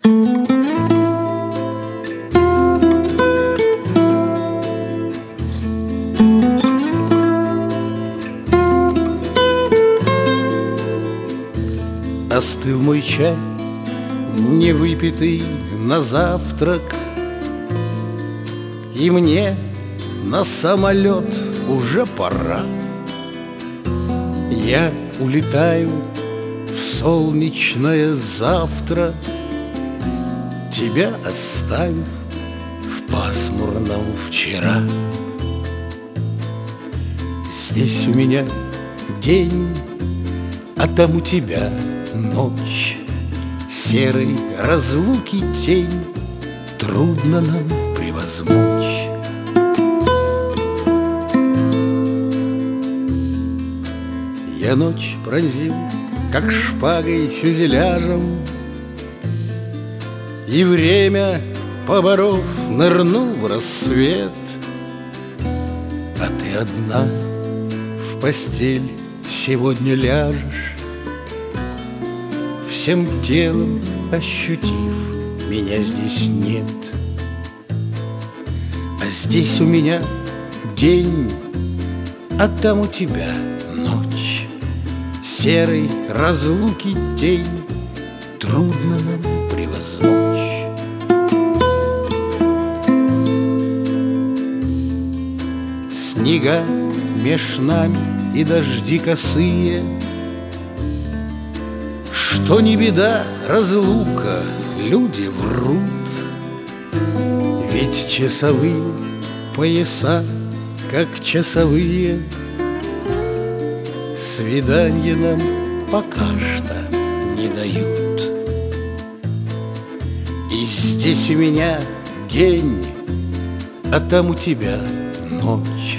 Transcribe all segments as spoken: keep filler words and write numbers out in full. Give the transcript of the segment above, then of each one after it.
Остыл мой чай, не выпитый на завтрак, и мне на самолет уже пора. Я улетаю в солнечное завтра, тебя оставив в пасмурном вчера. Здесь у меня день, а там у тебя ночь, серой разлуки тень трудно нам превозмочь. Я ночь пронзил, как шпагой фюзеляжем, и время, поборов, нырнул в рассвет. А ты одна в постель сегодня ляжешь, всем телом ощутив, меня здесь нет. А здесь у меня день, а там у тебя ночь, серой разлуки тень трудно нам превозмочь. Снега меж нами и дожди косые, что не беда, разлука, люди врут. Ведь часовые пояса, как часовые, свиданья нам пока что не дают. И здесь у меня день, а там у тебя ночь,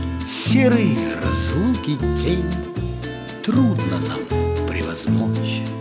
серой разлуки тень трудно нам превозмочь.